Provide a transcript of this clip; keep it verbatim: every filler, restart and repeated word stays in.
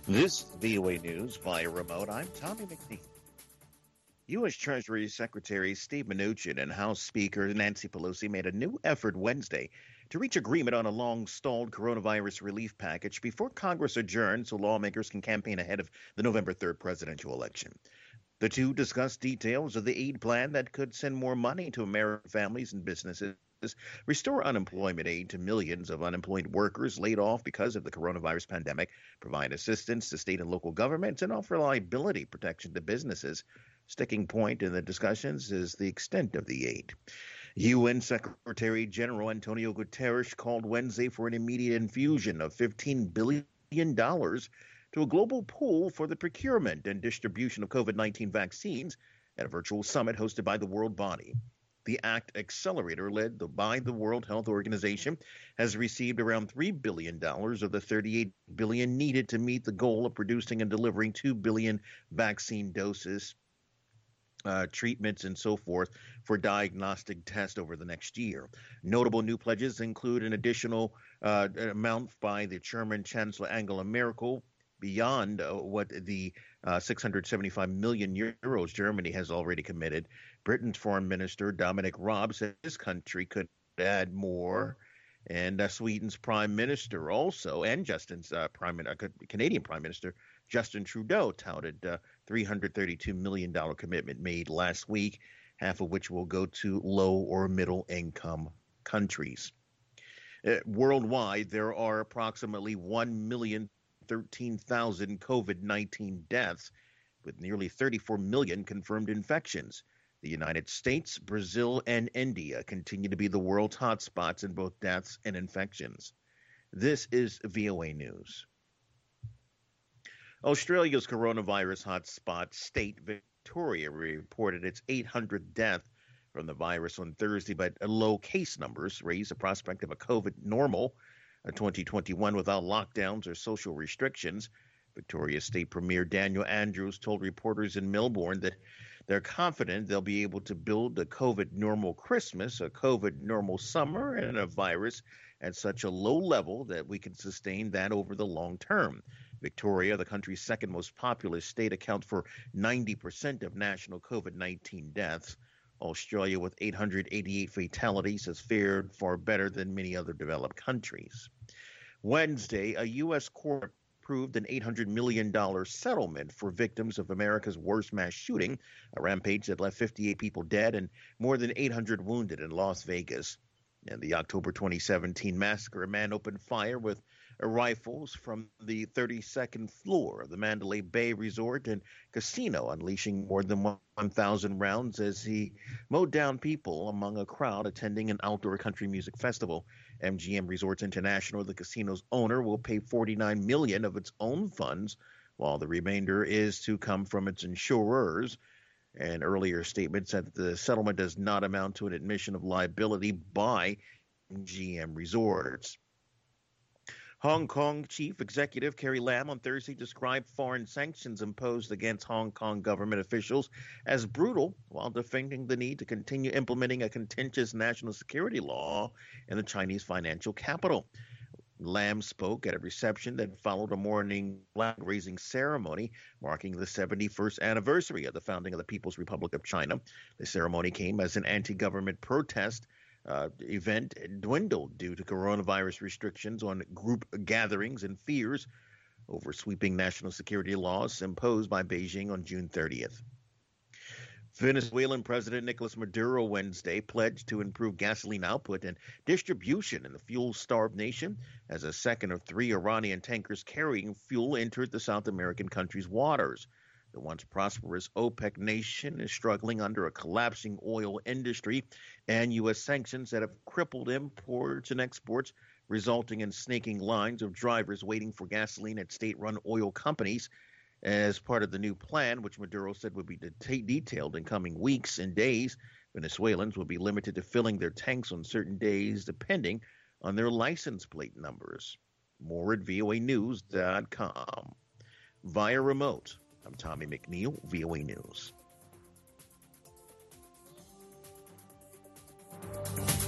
This V O A News via remote. I'm Tommy McNeil. U S. Treasury Secretary Steve Mnuchin and House Speaker Nancy Pelosi made a new effort Wednesday to reach agreement on a long-stalled coronavirus relief package before Congress adjourns so lawmakers can campaign ahead of the November third presidential election. The two discussed details of the aid plan that could send more money to American families and businesses, restore unemployment aid to millions of unemployed workers laid off because of the coronavirus pandemic, provide assistance to state and local governments, and offer liability protection to businesses. Sticking point in the discussions is the extent of the aid. U N Secretary General Antonio Guterres called Wednesday for an immediate infusion of fifteen billion dollars to a global pool for the procurement and distribution of COVID nineteen vaccines at a virtual summit hosted by the World Body. The ACT Accelerator, led by the World Health Organization, has received around three billion dollars of the thirty-eight billion dollars needed to meet the goal of producing and delivering two billion vaccine doses, uh, treatments, and so forth for diagnostic tests over the next year. Notable new pledges include an additional uh, amount by the German Chancellor Angela Merkel, beyond uh, what the uh, six hundred seventy-five million euros Germany has already committed. Britain's Foreign Minister Dominic Raab said his country could add more, and uh, Sweden's Prime Minister also, and Justin's uh, Prime uh, Canadian Prime Minister Justin Trudeau touted uh, three hundred thirty-two million dollars commitment made last week, half of which will go to low or middle income countries. Uh, worldwide, there are approximately one million thirteen thousand COVID nineteen deaths, with nearly thirty-four million confirmed infections. The United States, Brazil, and India continue to be the world's hotspots in both deaths and infections. This is V O A News. Australia's coronavirus hotspot state, Victoria, reported its eight hundredth death from the virus on Thursday, but low case numbers raise the prospect of a COVID normal, a twenty twenty-one without lockdowns or social restrictions. Victoria State Premier Daniel Andrews told reporters in Melbourne that they're confident they'll be able to build a COVID normal Christmas, a COVID normal summer, and a virus at such a low level that we can sustain that over the long term. Victoria, the country's second most populous state, accounts for ninety percent of national COVID nineteen deaths. Australia, with eight hundred eighty-eight fatalities, has fared far better than many other developed countries. Wednesday, a U S court approved an eight hundred million dollars settlement for victims of America's worst mass shooting, a rampage that left fifty-eight people dead and more than eight hundred wounded in Las Vegas. In the October twenty seventeen massacre, a man opened fire with rifles from the thirty-second floor of the Mandalay Bay Resort and Casino, unleashing more than one thousand rounds as he mowed down people among a crowd attending an outdoor country music festival. M G M Resorts International, the casino's owner, will pay forty-nine million dollars of its own funds, while the remainder is to come from its insurers. An earlier statement said that the settlement does not amount to an admission of liability by M G M Resorts. Hong Kong Chief Executive Carrie Lam on Thursday described foreign sanctions imposed against Hong Kong government officials as brutal, while defending the need to continue implementing a contentious national security law in the Chinese financial capital. Lam spoke at a reception that followed a morning flag-raising ceremony marking the seventy-first anniversary of the founding of the People's Republic of China. The ceremony came as an anti-government protest uh, event dwindled due to coronavirus restrictions on group gatherings and fears over sweeping national security laws imposed by Beijing on June thirtieth. Venezuelan President Nicolas Maduro Wednesday pledged to improve gasoline output and distribution in the fuel-starved nation as a second of three Iranian tankers carrying fuel entered the South American country's waters. The once prosperous OPEC nation is struggling under a collapsing oil industry and U S sanctions that have crippled imports and exports, resulting in snaking lines of drivers waiting for gasoline at state-run oil companies. As part of the new plan, which Maduro said would be de- detailed in coming weeks and days, Venezuelans will be limited to filling their tanks on certain days depending on their license plate numbers. More at V O A news dot com. Via remote, I'm Tommy McNeil, V O A News.